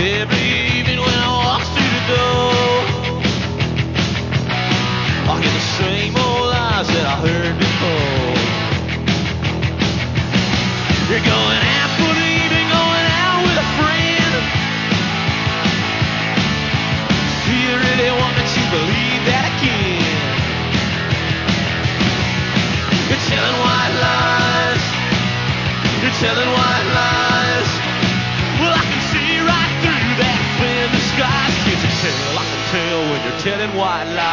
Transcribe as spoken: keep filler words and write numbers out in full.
Every evening when I walk through the door, I hear the same old lies that I heard before. You're going out for the evening, going out with a friend. Do you really want me to believe that again? You're telling white lies. You're telling white lies. Well, I can see right through that thin disguise. Can't you tell? I can tell when you're telling white lies.